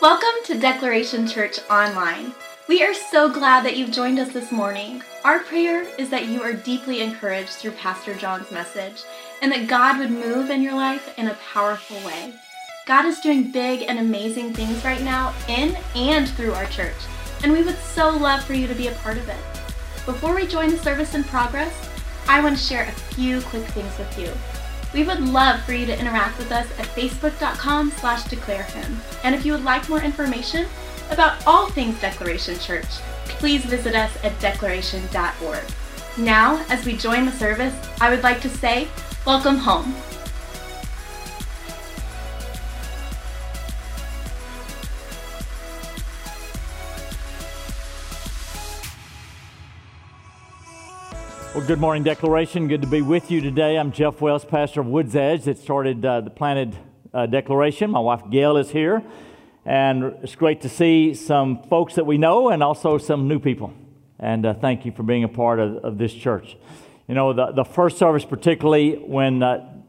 Welcome to Declaration Church Online. We are so glad that you've joined us this morning. Our prayer is that you are deeply encouraged through Pastor John's message and that God would move in your life in a powerful way. God is doing big and amazing things right now in and through our church, and we would so love for you to be a part of it. Before we join the service in progress, I want to share a few quick things with you. We would love for you to interact with us at facebook.com/declarehim. And if you would like more information about all things Declaration Church, please visit us at declaration.org. Now, as we join the service, I would like to say, welcome home. Well, good morning, Declaration. Good to be with you today. I'm Jeff Wells, pastor of Woods Edge that started the planted Declaration. My wife, Gail, is here. And it's great to see some folks that we know and also some new people. And thank you for being a part of this church. You know, the first service, particularly when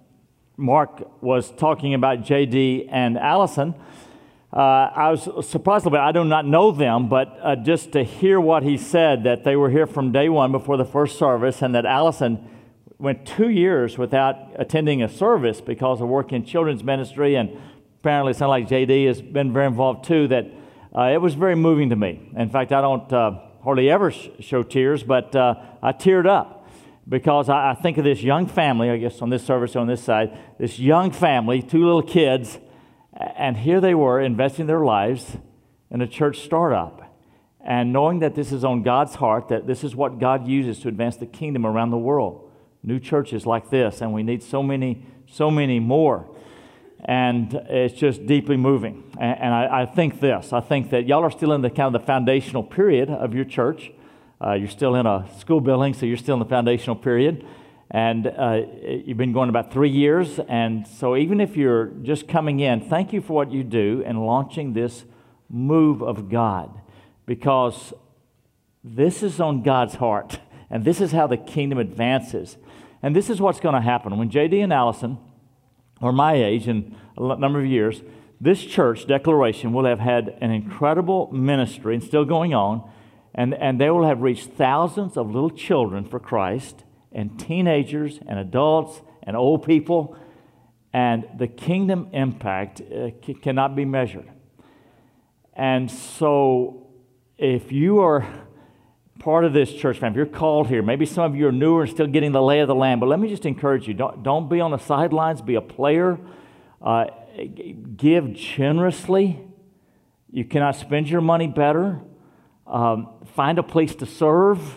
Mark was talking about J.D. and Allison, I was surprised a little bit. I do not know them, but just to hear what he said, that they were here from day one before the first service, and that Allison went 2 years without attending a service because of working in children's ministry, and apparently it sounds like J.D. has been very involved too, that it was very moving to me. In fact, I don't hardly ever show tears, but I teared up because I think of this young family, I guess on this service on this side, this young family, 2 little kids, and here they were investing their lives in a church startup and knowing that this is on God's heart, that this is what God uses to advance the kingdom around the world. New churches like this, and we need so many more. And it's just deeply moving. And I think that y'all are still in the kind of the foundational period of your church. You're still in a school building, so you're still in the foundational period. And you've been going about 3 years, and so even if you're just coming in, thank you for what you do in launching this move of God, because this is on God's heart, and this is how the kingdom advances. And this is what's going to happen. When J.D. and Allison are my age in a number of years, this church, Declaration, will have had an incredible ministry and still going on, and they will have reached thousands of little children for Christ, and teenagers and adults and old people, and the kingdom impact cannot be measured. And so if you are part of this church family, if you're called here, maybe some of you are newer and still getting the lay of the land, but let me just encourage you, don't be on the sidelines, be a player, give generously. You cannot spend your money better. Find a place to serve.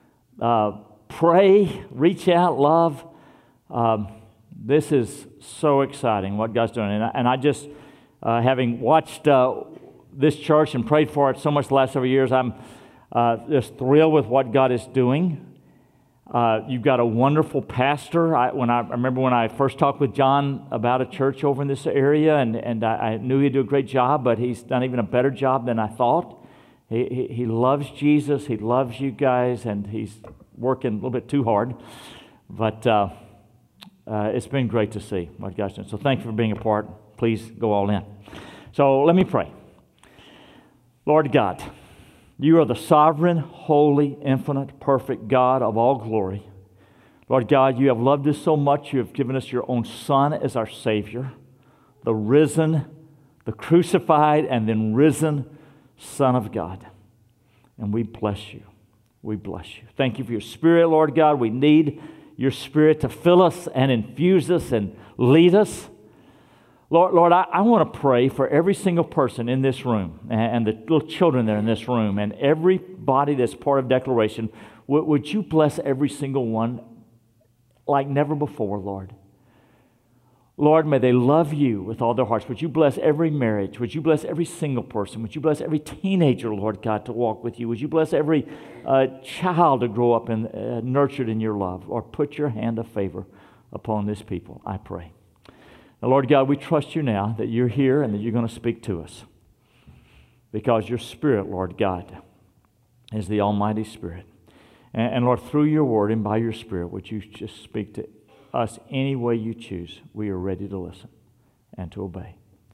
Pray, reach out, love. This is so exciting what God's doing. And I just, having watched this church and prayed for it so much the last several years, I'm just thrilled with what God is doing. You've got a wonderful pastor. I remember when I first talked with John about a church over in this area, and I knew he'd do a great job, but he's done even a better job than I thought. He loves Jesus, he loves you guys, and he's working a little bit too hard, but it's been great to see what God's doing. So thank you for being a part. Please go all in. So let me pray. Lord God, you are the sovereign, holy, infinite, perfect God of all glory. Lord God, you have loved us so much, you have given us your own Son as our Savior, the risen, the crucified, and then risen Son of God. And we bless you. We bless you. Thank you for your Spirit, Lord God. We need your Spirit to fill us and infuse us and lead us. Lord, I want to pray for every single person in this room and the little children that are in this room and everybody that's part of Declaration. Would you bless every single one like never before, Lord? Lord, may they love you with all their hearts. Would you bless every marriage? Would you bless every single person? Would you bless every teenager, Lord God, to walk with you? Would you bless every child to grow up and nurtured in your love? Or put your hand of favor upon this people, I pray. Now, Lord God, we trust you now that you're here and that you're going to speak to us. Because your Spirit, Lord God, is the Almighty Spirit. And Lord, through your word and by your Spirit, would you just speak to us any way you choose. We are ready to listen and to obey.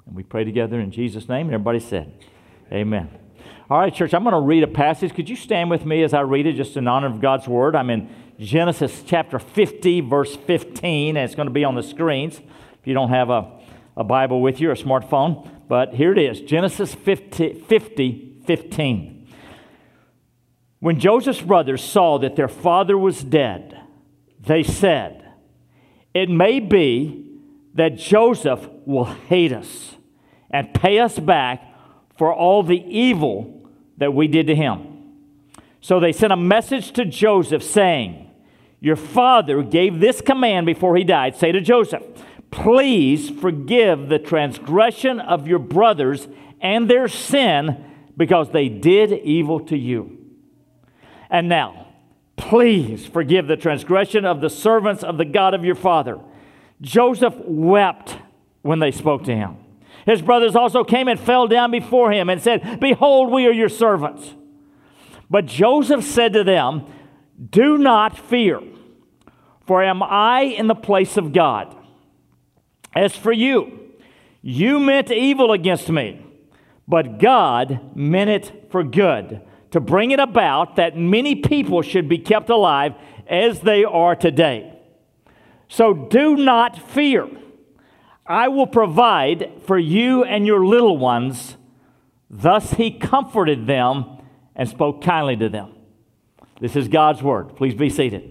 And we pray together in Jesus' name. And everybody said, amen. All right, church, I'm going to read a passage. Could you stand with me as I read it, just in honor of God's word? I'm in Genesis chapter 50, verse 15, and it's going to be on the screens if you don't have a Bible with you or a smartphone. But here it is, Genesis 50, 15. When Joseph's brothers saw that their father was dead, they said, "It may be that Joseph will hate us and pay us back for all the evil that we did to him." So they sent a message to Joseph saying, "Your father gave this command before he died. Say to Joseph, 'Please forgive the transgression of your brothers and their sin, because they did evil to you. And now, please forgive the transgression of the servants of the God of your father.' Joseph wept when they spoke to him. His brothers also came and fell down before him and said, 'Behold, we are your servants.' But Joseph said to them, 'Do not fear, for am I in the place of God? As for you, you meant evil against me, but God meant it for good, to bring it about that many people should be kept alive as they are today. So do not fear. I will provide for you and your little ones.' Thus he comforted them and spoke kindly to them." This is God's word. Please be seated.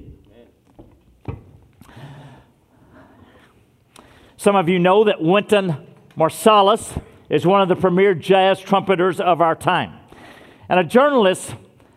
Some of you know that Wynton Marsalis is one of the premier jazz trumpeters of our time. And a journalist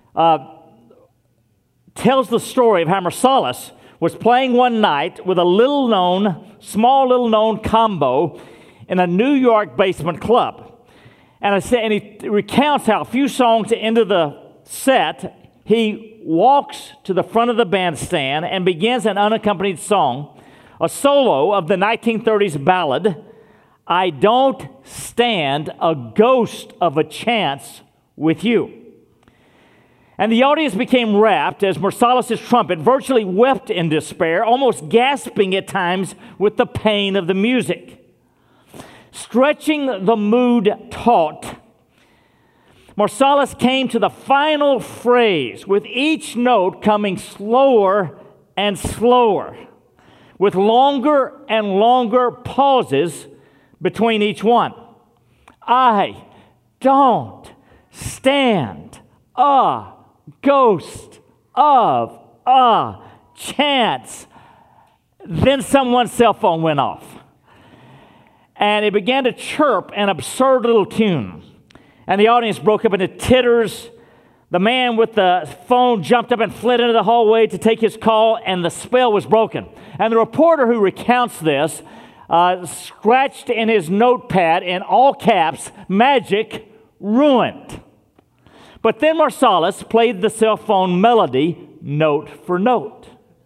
tells the story of how Marsalis was playing one night with a small little known combo in a New York basement club. And he recounts how a few songs into the set, he walks to the front of the bandstand and begins an unaccompanied song, a solo of the 1930s ballad, "I Don't Stand a Ghost of a Chance with You." And the audience became rapt as Marsalis' trumpet virtually wept in despair, almost gasping at times with the pain of the music. Stretching the mood taut, Marsalis came to the final phrase, with each note coming slower and slower, with longer and longer pauses between each one. "I don't stand a ghost of a chance." Then someone's cell phone went off, and it began to chirp an absurd little tune. And the audience broke up into titters. The man with the phone jumped up and fled into the hallway to take his call, and the spell was broken. And the reporter who recounts this scratched in his notepad in all caps, "Magic ruined." But then Marsalis played the cell phone melody note for note.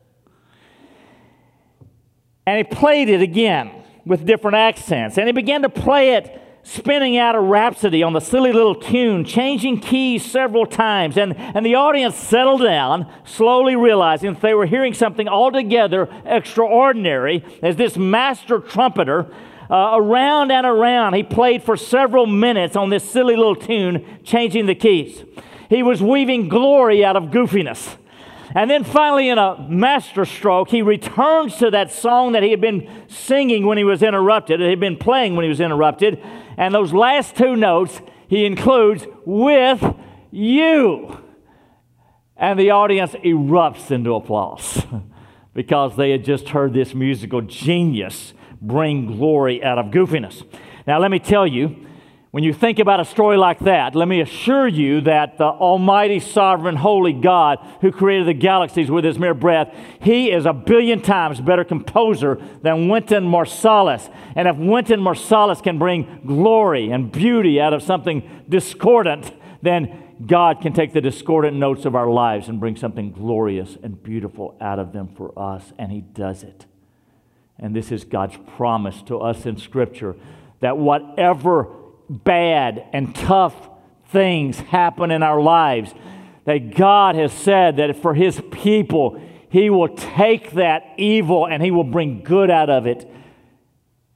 And he played it again with different accents. And he began to play it, spinning out a rhapsody on the silly little tune, changing keys several times. And the audience settled down, slowly realizing that they were hearing something altogether extraordinary as this master trumpeter, around and around, he played for several minutes on this silly little tune, changing the keys. He was weaving glory out of goofiness. And then finally, in a masterstroke, he returns to that song that he had been singing when he was interrupted, he had been playing when he was interrupted, and those last two notes he includes, "with you." And the audience erupts into applause because they had just heard this musical genius bring glory out of goofiness. Now, let me tell you, when you think about a story like that, let me assure you that the almighty, sovereign, holy God who created the galaxies with his mere breath, he is a billion times better composer than Wynton Marsalis. And if Wynton Marsalis can bring glory and beauty out of something discordant, then God can take the discordant notes of our lives and bring something glorious and beautiful out of them for us, and he does it. And this is God's promise to us in Scripture, that whatever bad and tough things happen in our lives, that God has said that for his people, he will take that evil and he will bring good out of it.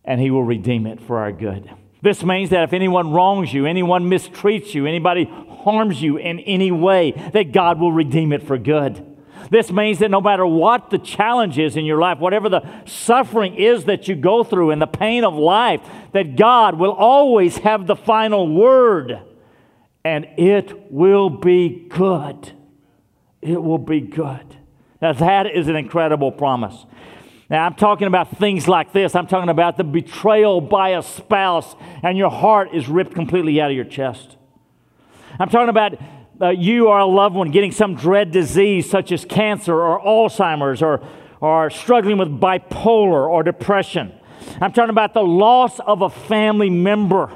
and He will redeem it for our good. This means that if anyone wrongs you, anyone mistreats you, anybody harms you in any way, that God will redeem it for good. This means that no matter what the challenge is in your life, whatever the suffering is that you go through and the pain of life, that God will always have the final word, and it will be good. It will be good. Now that is an incredible promise. Now, I'm talking about things like this. I'm talking about the betrayal by a spouse and your heart is ripped completely out of your chest. I'm talking about you or a loved one getting some dread disease such as cancer or Alzheimer's or struggling with bipolar or depression. I'm talking about the loss of a family member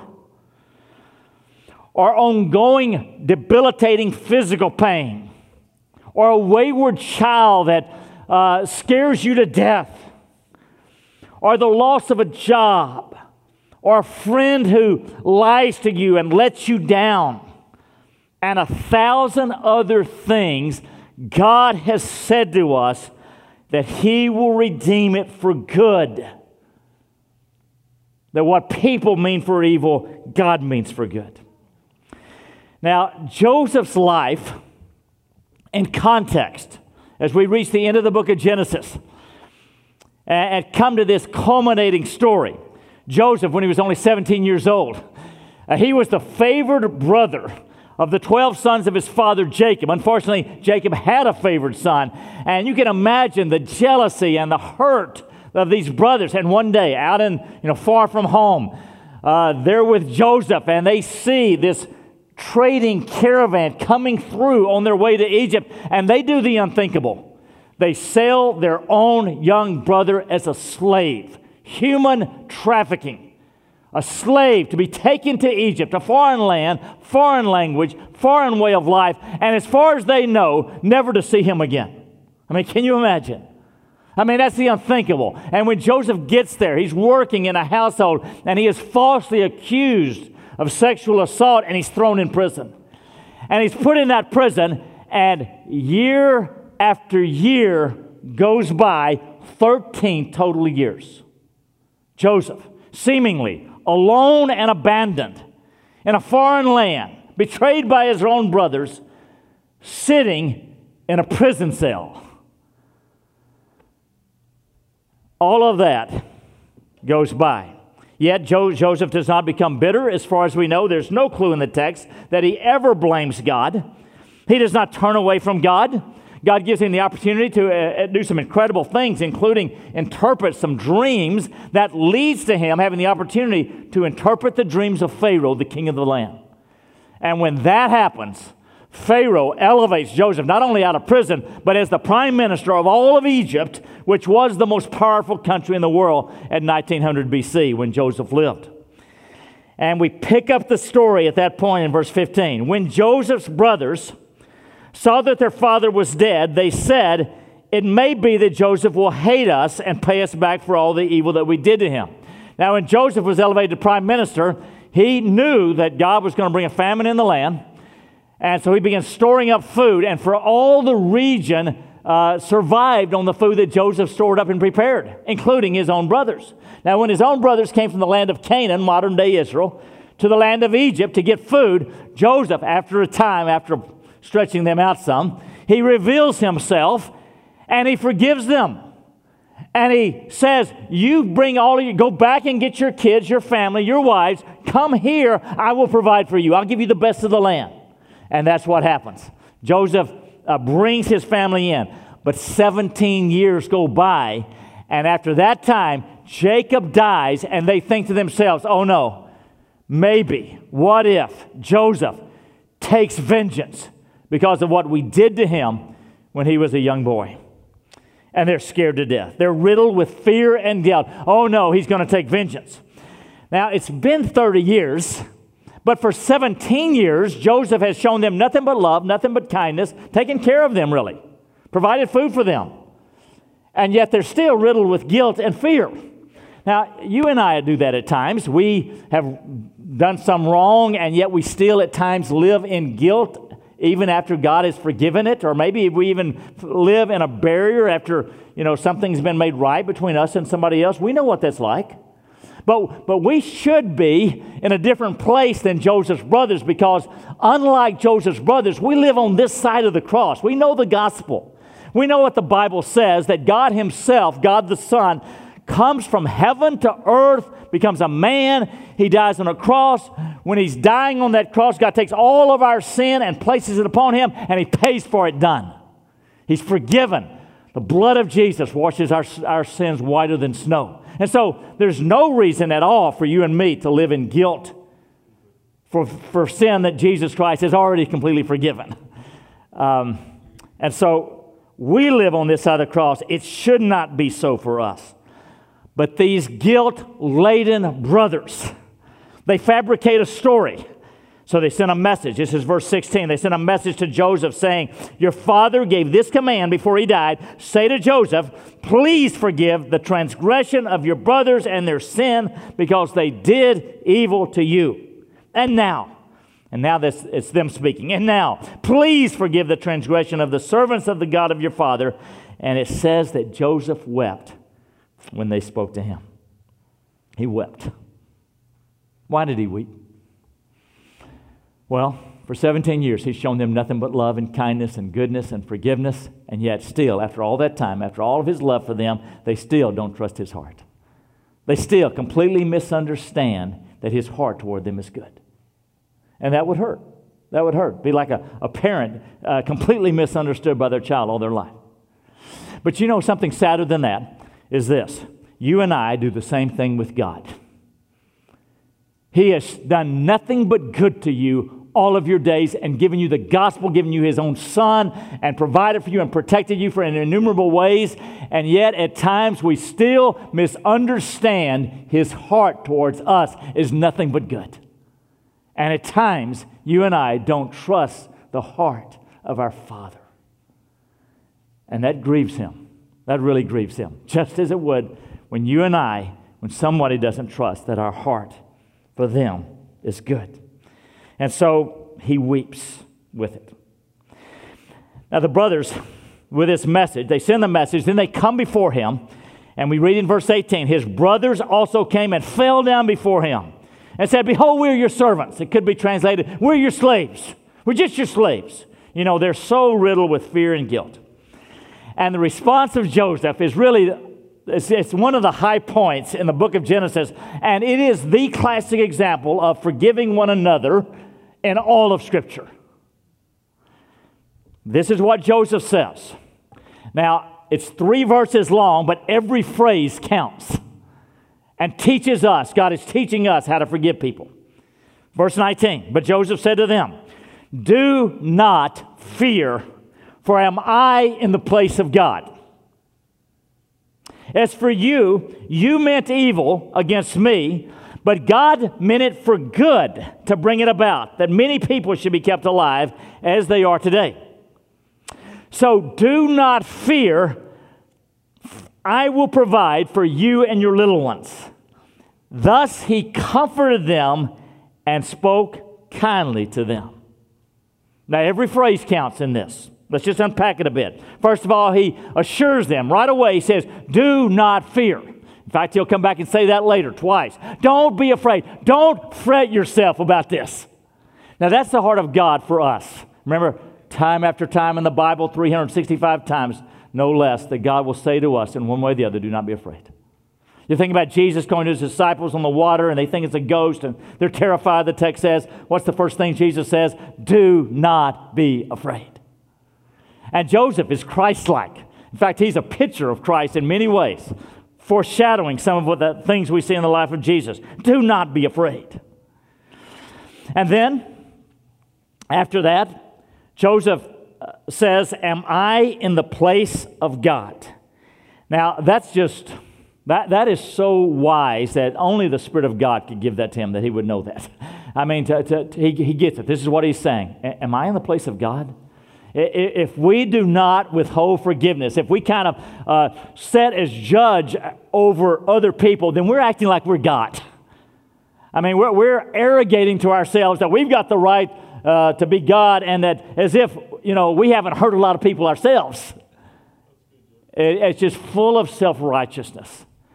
or ongoing debilitating physical pain or a wayward child that scares you to death, or the loss of a job, or a friend who lies to you and lets you down, and 1,000 other things. God has said to us that He will redeem it for good. That what people mean for evil, God means for good. Now, Joseph's life and context, as we reach the end of the book of Genesis, and come to this culminating story. Joseph, when he was only 17 years old, he was the favored brother of the 12 sons of his father Jacob. Unfortunately, Jacob had a favored son, and you can imagine the jealousy and the hurt of these brothers. And one day, out in far from home, they're with Joseph, and they see this trading caravan coming through on their way to Egypt, and they do the unthinkable. They sell their own young brother as a slave. Human trafficking. A slave to be taken to Egypt, a foreign land, foreign language, foreign way of life, and as far as they know, never to see him again. I mean, can you imagine? I mean, that's the unthinkable. And when Joseph gets there, he's working in a household, and he is falsely accused of sexual assault, and he's thrown in prison. And he's put in that prison, and year after year goes by, 13 total years. Joseph, seemingly alone and abandoned in a foreign land, betrayed by his own brothers, sitting in a prison cell. All of that goes by. Yet Joseph does not become bitter. As far as we know, there's no clue in the text that he ever blames God. He does not turn away from God. God gives him the opportunity to do some incredible things, including interpret some dreams that leads to him having the opportunity to interpret the dreams of Pharaoh, the king of the land. And when that happens, Pharaoh elevates Joseph not only out of prison, but as the prime minister of all of Egypt, which was the most powerful country in the world at 1900 BC when Joseph lived. And we pick up the story at that point in verse 15. When Joseph's brothers saw that their father was dead, they said, "It may be that Joseph will hate us and pay us back for all the evil that we did to him." Now, when Joseph was elevated to prime minister, he knew that God was going to bring a famine in the land. And so he began storing up food, and for all the region survived on the food that Joseph stored up and prepared, including his own brothers. Now, when his own brothers came from the land of Canaan, modern-day Israel, to the land of Egypt to get food, Joseph, after stretching them out some, he reveals himself and he forgives them. And he says, "You bring all of you, go back and get your kids, your family, your wives, come here, I will provide for you. I'll give you the best of the land." And that's what happens. Joseph brings his family in, but 17 years go by, and after that time, Jacob dies, and they think to themselves, "Oh no, maybe, what if Joseph takes vengeance because of what we did to him when he was a young boy?" And they're scared to death. They're riddled with fear and doubt. Oh no, he's going to take vengeance. Now, it's been 30 years, but for 17 years, Joseph has shown them nothing but love, nothing but kindness, taken care of them really, provided food for them. And yet they're still riddled with guilt and fear. Now, you and I do that at times. We have done some wrong, and yet we still at times live in guilt even after God has forgiven it, or maybe we even live in a barrier after, something's been made right between us and somebody else. We know what that's like. But we should be in a different place than Joseph's brothers, because unlike Joseph's brothers, we live on this side of the cross. We know the gospel. We know what the Bible says, that God himself, God the Son, comes from heaven to earth, becomes a man. He dies on a cross. When he's dying on that cross, God takes all of our sin and places it upon him, and he pays for it done. He's forgiven. The blood of Jesus washes our sins whiter than snow. And so there's no reason at all for you and me to live in guilt for sin that Jesus Christ has already completely forgiven. And so we live on this side of the cross. It should not be so for us. But these guilt-laden brothers, they fabricate a story. So they sent a message. This is verse 16. They sent a message to Joseph saying, your father gave this command before he died. Say to Joseph, please forgive the transgression of your brothers and their sin, because they did evil to you. And now this, it's them speaking. And now, please forgive the transgression of the servants of the God of your father. And it says that Joseph wept when they spoke to him. He wept. Why did he weep? Well, for 17 years, he's shown them nothing but love and kindness and goodness and forgiveness. And yet still, after all that time, after all of his love for them, they still don't trust his heart. They still completely misunderstand that his heart toward them is good. And that would hurt. That would hurt. Be like a parent completely misunderstood by their child all their life. But you know, something sadder than that is this. You and I do the same thing with God. He has done nothing but good to you all of your days and given you the gospel, given you his own son, and provided for you and protected you in innumerable ways. And yet at times we still misunderstand his heart towards us is nothing but good. And at times you and I don't trust the heart of our Father. And that grieves him. That really grieves him. Just as it would when you and I, when somebody doesn't trust that our heart for them is good. And so he weeps with it. Now the brothers, with this message, they send the message, then they come before him, and we read in verse 18, his brothers also came and fell down before him and said, behold, we're your servants. It could be translated, we're your slaves. We're just your slaves. You know, they're so riddled with fear and guilt. And the response of Joseph is really, it's one of the high points in the book of Genesis, and it is the classic example of forgiving one another in all of Scripture. This is what Joseph says. Now, it's 3 verses long, but every phrase counts and teaches us, God is teaching us how to forgive people. Verse 19, but Joseph said to them, do not fear, for am I in the place of God? As for you, you meant evil against me, but God meant it for good to bring it about, that many people should be kept alive as they are today. So do not fear, I will provide for you and your little ones. Thus he comforted them and spoke kindly to them. Now every phrase counts in this. Let's just unpack it a bit. First of all, he assures them right away. He says, do not fear. In fact, he'll come back and say that later twice. Don't be afraid. Don't fret yourself about this. Now, that's the heart of God for us. Remember, time after time in the Bible, 365 times, no less, that God will say to us in one way or the other, do not be afraid. You think about Jesus going to his disciples on the water, and they think it's a ghost, and they're terrified, the text says. What's the first thing Jesus says? Do not be afraid. And Joseph is Christ-like. In fact, he's a picture of Christ in many ways, foreshadowing some of what the things we see in the life of Jesus. Do not be afraid. And then, after that, Joseph says, am I in the place of God? Now, that's just, that is so wise that only the Spirit of God could give that to him, that he would know that. I mean, he gets it. This is what he's saying. Am I in the place of God? If we do not withhold forgiveness, if we kind of set as judge over other people, then we're acting like we're God. I mean, we're arrogating to ourselves that we've got the right to be God, and that as if, you know, we haven't hurt a lot of people ourselves. It's just full of self-righteousness.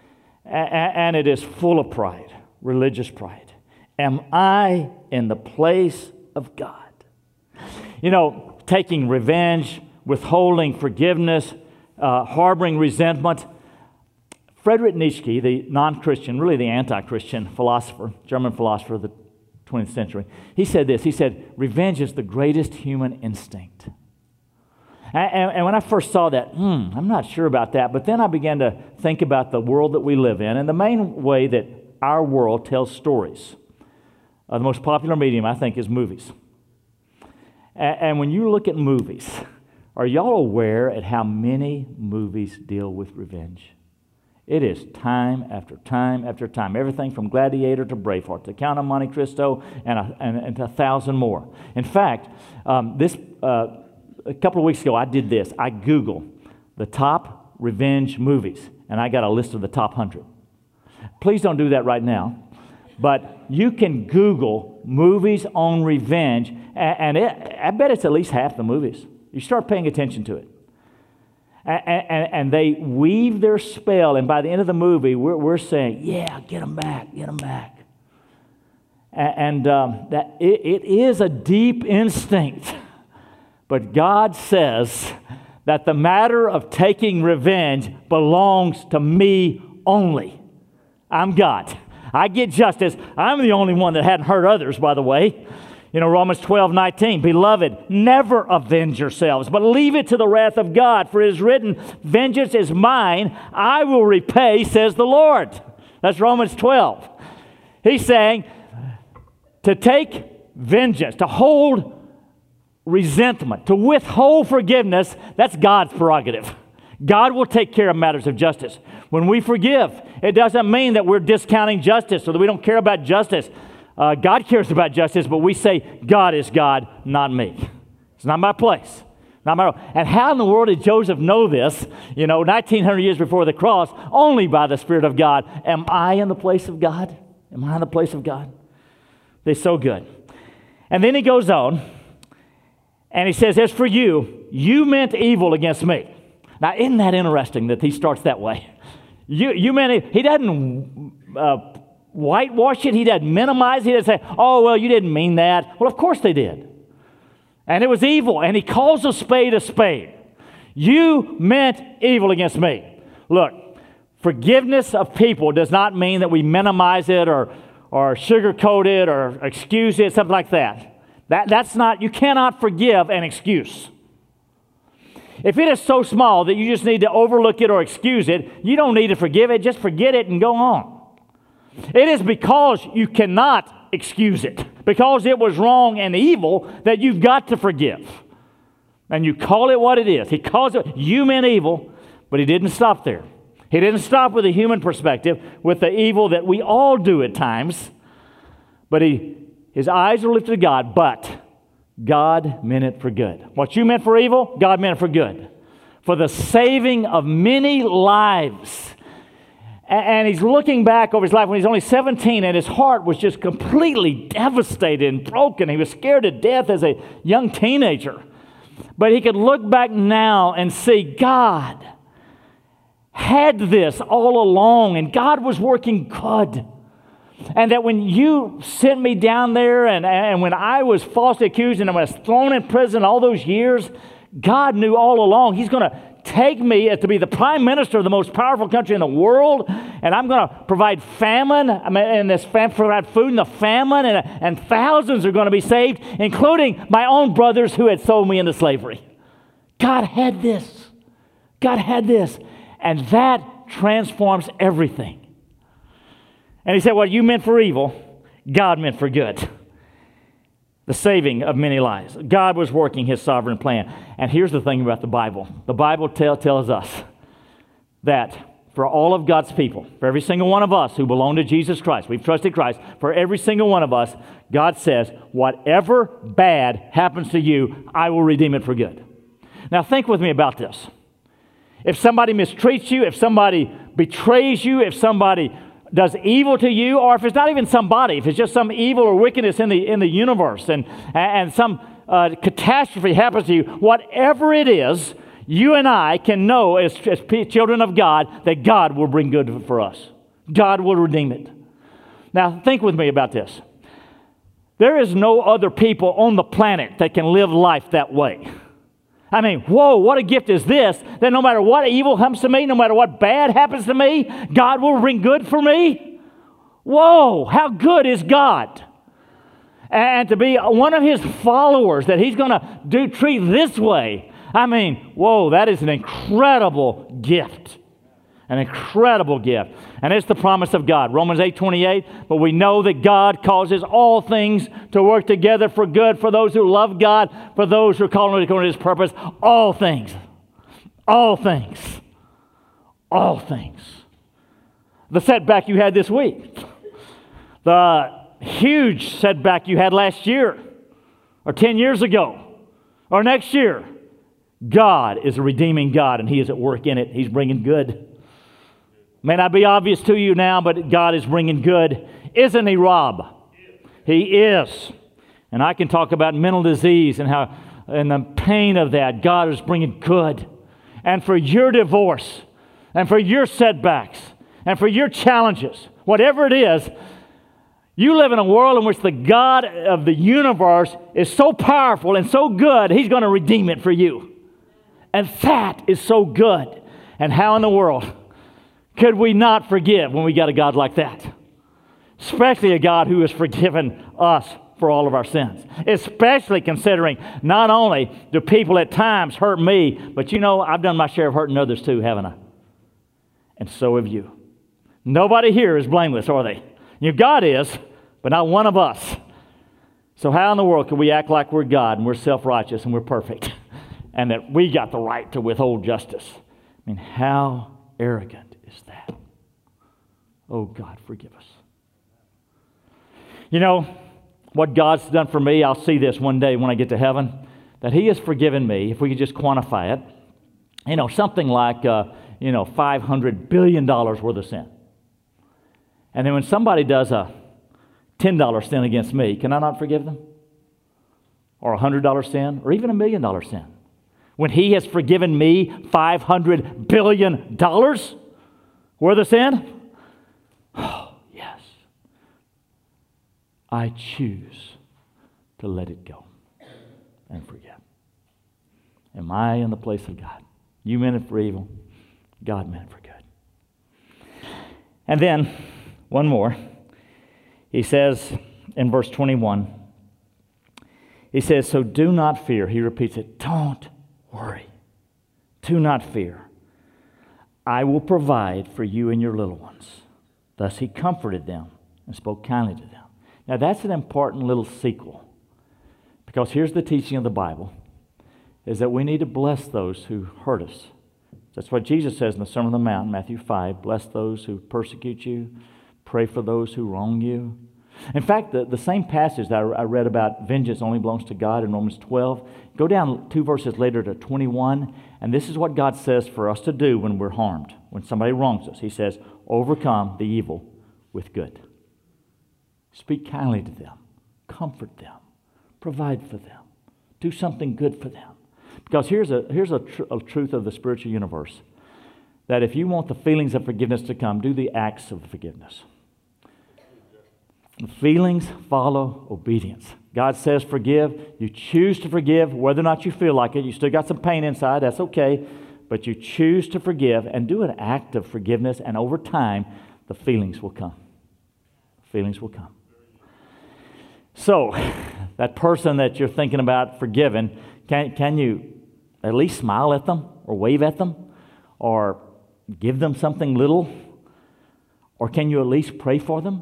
and it is full of pride, religious pride. Am I in the place of God? You know, taking revenge, withholding forgiveness, harboring resentment. Friedrich Nietzsche, the non-Christian, really the anti-Christian philosopher, German philosopher of the 20th century, he said this. He said, revenge is the greatest human instinct. And when I first saw that, I'm not sure about that. But then I began to think about the world that we live in. And the main way that our world tells stories, the most popular medium, I think, is movies. And when you look at movies, are y'all aware at how many movies deal with revenge? It is time after time after time. Everything from Gladiator to Braveheart to Count of Monte Cristo and 1,000 more. In fact, a couple of weeks ago, I did this. I Googled the top revenge movies, and I got a list of the top 100. Please don't do that right now. But you can Google movies on revenge, and I bet it's at least half the movies. You start paying attention to it. And they weave their spell, and by the end of the movie, we're saying, yeah, get them back, get them back. And that it is a deep instinct. But God says that the matter of taking revenge belongs to me only. I'm God. I get justice. I'm the only one that hadn't hurt others, by the way. You know, Romans 12:19, beloved, never avenge yourselves, but leave it to the wrath of God, for it is written, vengeance is mine, I will repay, says the Lord. That's Romans 12. He's saying to take vengeance, to hold resentment, to withhold forgiveness, that's God's prerogative. God will take care of matters of justice. When we forgive, it doesn't mean that we're discounting justice or that we don't care about justice. God cares about justice, but we say, God is God, not me. It's not my place. Not my. And how in the world did Joseph know this, 1,900 years before the cross? Only by the Spirit of God. Am I in the place of God? Am I in the place of God? They're so good. And then he goes on, and he says, as for you, you meant evil against me. Now, isn't that interesting that he starts that way? You meant he doesn't whitewash it. He doesn't minimize it. He doesn't say, oh, well, you didn't mean that. Well, of course they did. And it was evil. And he calls a spade a spade. You meant evil against me. Look, forgiveness of people does not mean that we minimize it or sugarcoat it or excuse it, something like that. That's not, you cannot forgive an excuse. If it is so small that you just need to overlook it or excuse it, you don't need to forgive it. Just forget it and go on. It is because you cannot excuse it, because it was wrong and evil, that you've got to forgive. And you call it what it is. He calls it, you meant evil, but he didn't stop there. He didn't stop with a human perspective, with the evil that we all do at times. But his eyes are lifted to God, but God meant it for good. What you meant for evil, God meant it for good. For the saving of many lives. And he's looking back over his life when he's only 17, and his heart was just completely devastated and broken. He was scared to death as a young teenager. But he could look back now and see God had this all along, and God was working good. And that when you sent me down there and when I was falsely accused and I was thrown in prison all those years, God knew all along He's going to take me to be the prime minister of the most powerful country in the world, and I'm going to provide famine, provide food in the famine, and thousands are going to be saved, including my own brothers who had sold me into slavery. God had this. God had this. And that transforms everything. And he said, what you meant for evil, God meant for good. The saving of many lives. God was working His sovereign plan. And here's the thing about the Bible. The Bible tells us that for all of God's people, for every single one of us who belong to Jesus Christ, we've trusted Christ, for every single one of us, God says, whatever bad happens to you, I will redeem it for good. Now think with me about this. If somebody mistreats you, if somebody betrays you, if somebody does evil to you, or if it's not even somebody, if it's just some evil or wickedness in the universe and some catastrophe happens to you, whatever it is, you and I can know as children of God that God will bring good for us. God will redeem it. Now, think with me about this. There is no other people on the planet that can live life that way. I mean, whoa, what a gift is this, that no matter what evil comes to me, no matter what bad happens to me, God will bring good for me? Whoa, how good is God? And to be one of His followers, that He's going to treat this way, I mean, whoa, that is an incredible gift. An incredible gift. And it's the promise of God. Romans 8:28, but we know that God causes all things to work together for good for those who love God, for those who are called according to His purpose. All things. All things. All things. The setback you had this week. The huge setback you had last year, or 10 years ago, or next year. God is a redeeming God, and He is at work in it. He's bringing good. May not be obvious to you now, but God is bringing good. Isn't He, Rob? He is. And I can talk about mental disease and how, and the pain of that. God is bringing good. And for your divorce, and for your setbacks, and for your challenges, whatever it is, you live in a world in which the God of the universe is so powerful and so good, He's going to redeem it for you. And that is so good. And how in the world could we not forgive when we got a God like that? Especially a God who has forgiven us for all of our sins. Especially considering not only do people at times hurt me, but you know, I've done my share of hurting others too, haven't I? And so have you. Nobody here is blameless, are they? You know, God is, but not one of us. So how in the world can we act like we're God and we're self-righteous and we're perfect and that we got the right to withhold justice? I mean, how arrogant is that? Oh, God, forgive us. You know, what God's done for me, I'll see this one day when I get to heaven, that He has forgiven me, if we could just quantify it, you know, something like, $500 billion worth of sin. And then when somebody does a $10 sin against me, can I not forgive them? Or a $100 sin, or even $1 million sin? When He has forgiven me $500 billion worth of sin? Oh, yes. I choose to let it go and forget. Am I in the place of God? You meant it for evil. God meant it for good. And then, one more. He says in verse 21, He says, so do not fear. He repeats it. Don't worry. Do not fear. I will provide for you and your little ones. Thus He comforted them and spoke kindly to them. Now that's an important little sequel. Because here's the teaching of the Bible, is that we need to bless those who hurt us. That's what Jesus says in the Sermon on the Mount, Matthew 5. Bless those who persecute you. Pray for those who wrong you. In fact, the same passage that I read about vengeance only belongs to God in Romans 12, go down 2 verses later to 21, and this is what God says for us to do when we're harmed, when somebody wrongs us. He says, overcome the evil with good. Speak kindly to them. Comfort them. Provide for them. Do something good for them. Because here's a truth of the spiritual universe, that if you want the feelings of forgiveness to come, do the acts of forgiveness. The feelings follow obedience. God says forgive. You choose to forgive whether or not you feel like it. You still got some pain inside. That's okay. But you choose to forgive and do an act of forgiveness, and over time, the feelings will come. Feelings will come. So, that person that you're thinking about forgiving, can you at least smile at them or wave at them or give them something little? Or can you at least pray for them?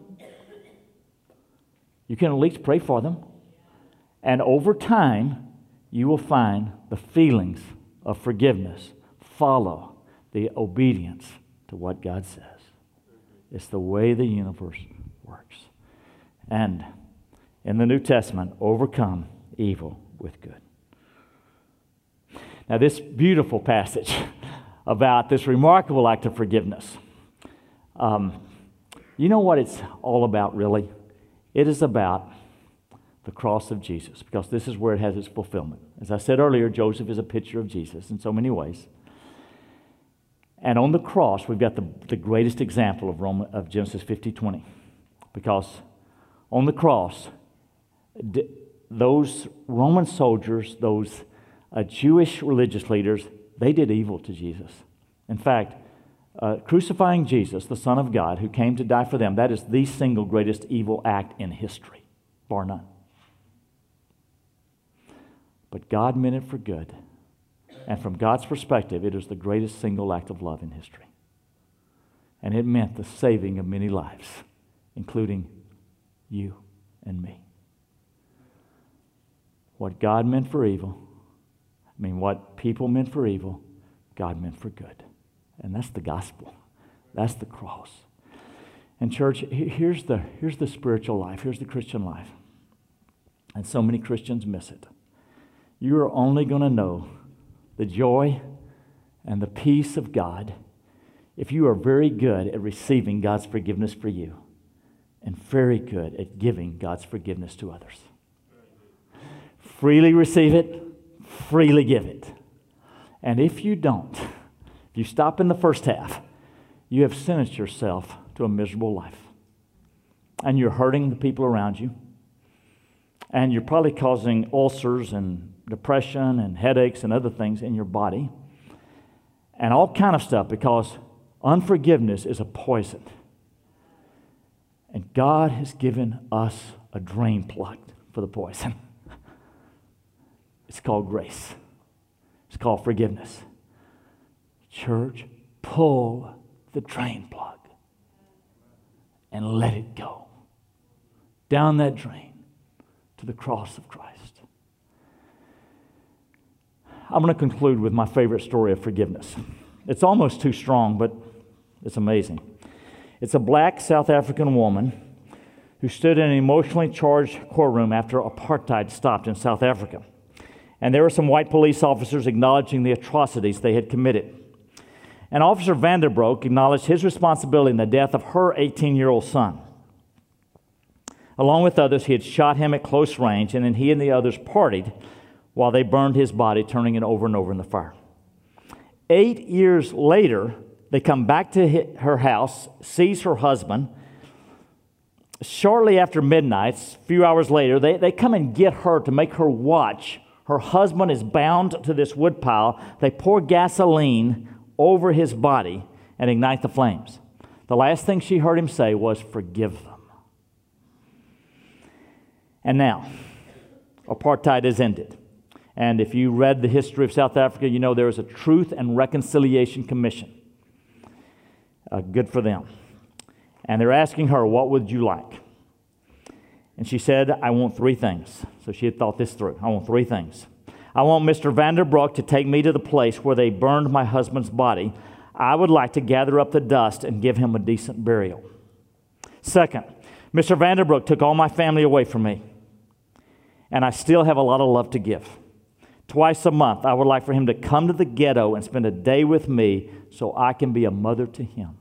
You can at least pray for them. And over time, you will find the feelings of forgiveness follow the obedience to what God says. It's the way the universe works. And in the New Testament, overcome evil with good. Now, this beautiful passage about this remarkable act of forgiveness, you know what it's all about, really? It is about the cross of Jesus, because this is where it has its fulfillment. As I said earlier, Joseph is a picture of Jesus in so many ways. And on the cross, we've got the greatest example of Genesis 50:20. Because on the cross, those Roman soldiers, those Jewish religious leaders, they did evil to Jesus. In fact, crucifying Jesus, the Son of God, who came to die for them, that is the single greatest evil act in history, bar none. But God meant it for good. And from God's perspective, it is the greatest single act of love in history. And it meant the saving of many lives, including you and me. What God meant for evil, what people meant for evil, God meant for good. And that's the gospel. That's the cross. And church, here's the spiritual life. Here's the Christian life. And so many Christians miss it. You are only going to know the joy and the peace of God if you are very good at receiving God's forgiveness for you and very good at giving God's forgiveness to others. Freely receive it, freely give it. And if you don't, if you stop in the first half, you have sentenced yourself to a miserable life. And you're hurting the people around you. And you're probably causing ulcers and depression and headaches and other things in your body. And all kind of stuff, because unforgiveness is a poison. And God has given us a drain plug for the poison. It's called grace. It's called forgiveness. Church, pull the drain plug and let it go down that drain to the cross of Christ. I'm going to conclude with my favorite story of forgiveness. It's almost too strong, but it's amazing. It's a black South African woman who stood in an emotionally charged courtroom after apartheid stopped in South Africa. And there were some white police officers acknowledging the atrocities they had committed. And Officer Vanderbroek acknowledged his responsibility in the death of her 18-year-old son. Along with others, he had shot him at close range, and then he and the others partied while they burned his body, turning it over and over in the fire. 8 years later, they come back to her house, seize her husband. Shortly after midnight, a few hours later, they come and get her to make her watch. Her husband is bound to this woodpile. They pour gasoline over his body and ignite the flames. The last thing she heard him say was, "Forgive them." And now, apartheid is ended. And if you read the history of South Africa, you know there is a Truth and Reconciliation Commission. Good for them. And they're asking her, "What would you like?" And she said, "I want three things." So she had thought this through. "I want three things. I want Mr. Vanderbroek to take me to the place where they burned my husband's body. I would like to gather up the dust and give him a decent burial. Second, Mr. Vanderbroek took all my family away from me, and I still have a lot of love to give. Twice a month, I would like for him to come to the ghetto and spend a day with me so I can be a mother to him."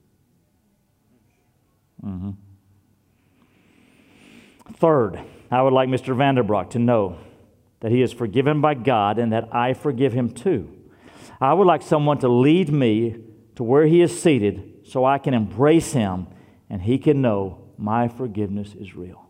Third, I would like Mr. Vanderbroek to know that he is forgiven by God and that I forgive him too. I would like someone to lead me to where he is seated so I can embrace him and he can know my forgiveness is real.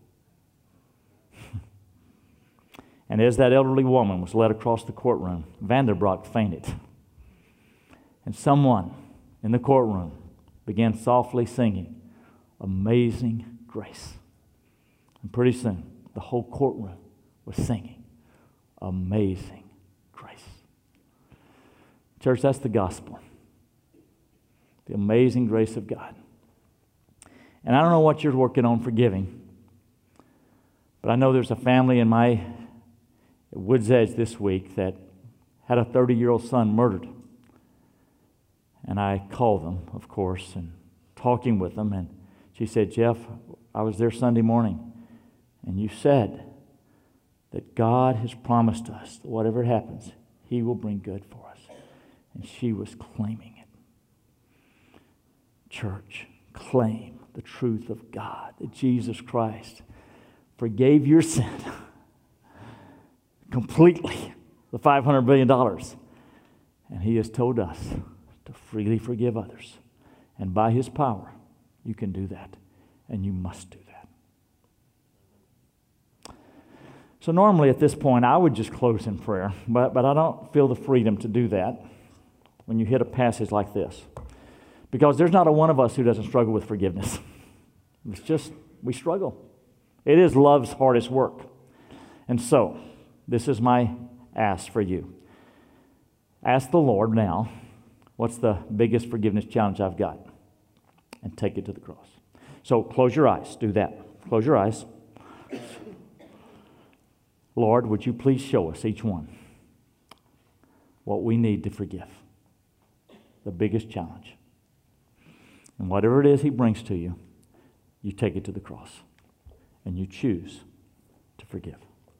And as that elderly woman was led across the courtroom, Vanderbroek fainted. And someone in the courtroom began softly singing, "Amazing Grace." And pretty soon, the whole courtroom was singing, "Amazing Grace." Church, that's the gospel. The amazing grace of God. And I don't know what you're working on forgiving, but I know there's a family in my Woods Edge this week that had a 30-year-old son murdered. And I called them, of course, and talking with them, and she said, "Jeff, I was there Sunday morning, and you said that God has promised us that whatever happens, He will bring good for us." And she was claiming it. Church, claim the truth of God, that Jesus Christ forgave your sin completely, the $500 billion. And He has told us to freely forgive others. And by His power, you can do that, and you must do that. So normally at this point, I would just close in prayer, but I don't feel the freedom to do that when you hit a passage like this. Because there's not a one of us who doesn't struggle with forgiveness. It's just, we struggle. It is love's hardest work. And so, this is my ask for you. Ask the Lord now, what's the biggest forgiveness challenge I've got? And take it to the cross. So close your eyes. Do that. Close your eyes. Lord, would you please show us, each one, what we need to forgive? The biggest challenge. And whatever it is He brings to you, you take it to the cross. And you choose to forgive.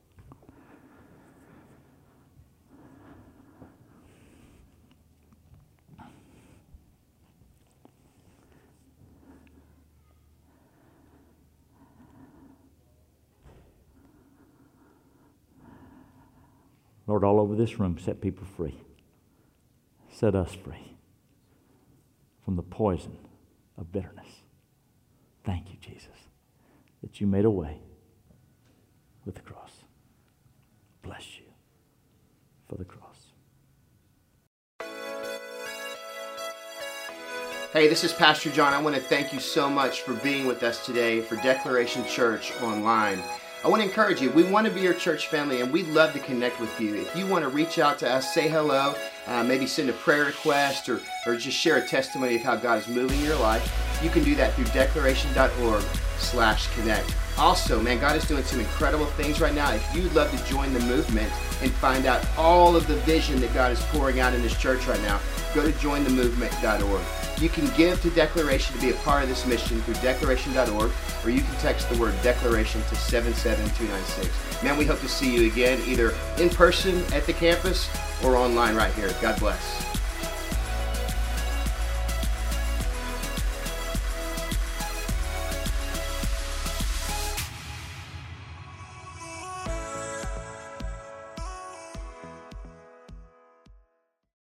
Lord, all over this room, set people free. Set us free from the poison of bitterness. Thank you, Jesus, that you made a way with the cross. Bless you for the cross. Hey, this is Pastor John. I want to thank you so much for being with us today for Declaration Church Online. I want to encourage you. We want to be your church family, and we'd love to connect with you. If you want to reach out to us, say hello, maybe send a prayer request, or just share a testimony of how God is moving in your life, you can do that through declaration.org/connect. Also, man, God is doing some incredible things right now. If you'd love to join the movement and find out all of the vision that God is pouring out in this church right now, go to jointhemovement.org. You can give to Declaration to be a part of this mission through declaration.org, or you can text the word Declaration to 77296. Man, we hope to see you again, either in person at the campus or online right here. God bless.